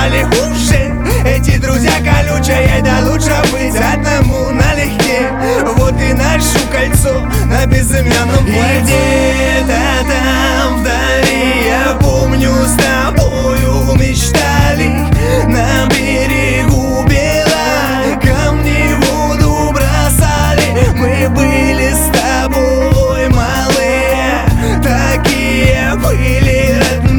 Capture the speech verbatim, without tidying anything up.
стали хуже. Эти друзья колючие, да лучше быть одному налегке. Вот и ношу кольцо на безымянном платье.